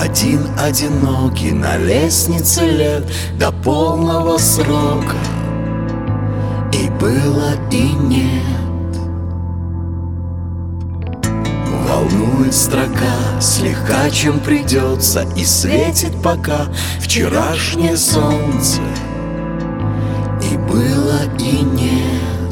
один одинокий на лестнице лет до полного срока. И было, и нет. Волнует строка слегка, чем придется, и светит пока вчерашнее солнце. И было, и нет.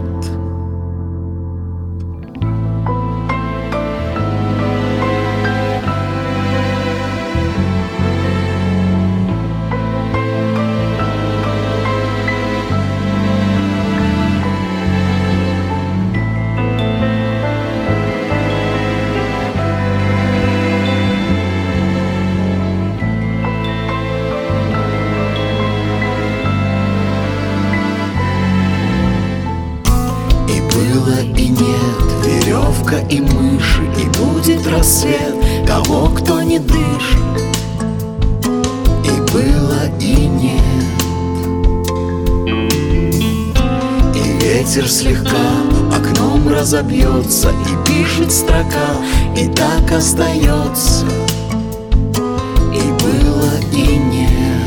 Было и нет, веревка и мыши, и будет рассвет того, кто не дышит. И было и нет. И ветер слегка окном разобьется, и пишет строка, и так остается. И было и нет.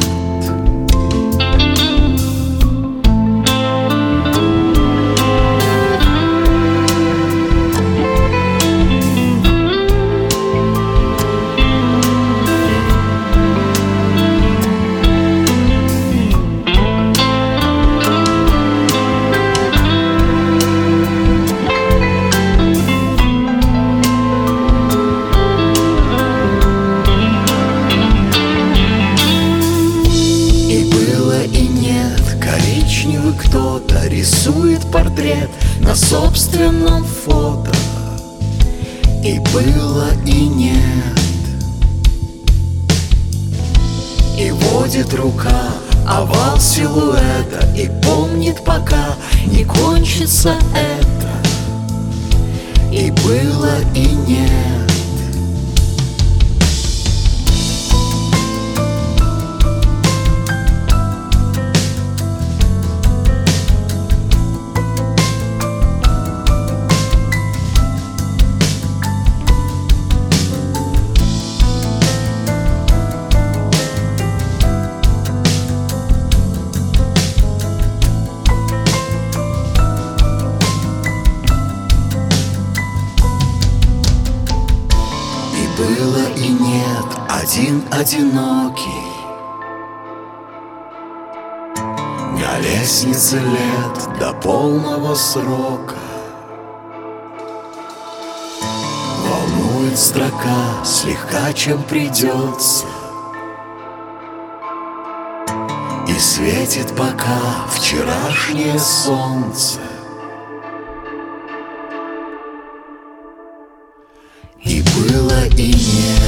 Кто-то рисует портрет на собственном фото. И было, и нет. И водит рука овал силуэта, и помнит, пока не кончится это. И было, и нет. Было и нет, один одинокий на лестнице лет до полного срока. Волнует строка слегка, чем придется, и светит пока вчерашнее солнце. И было, и нет.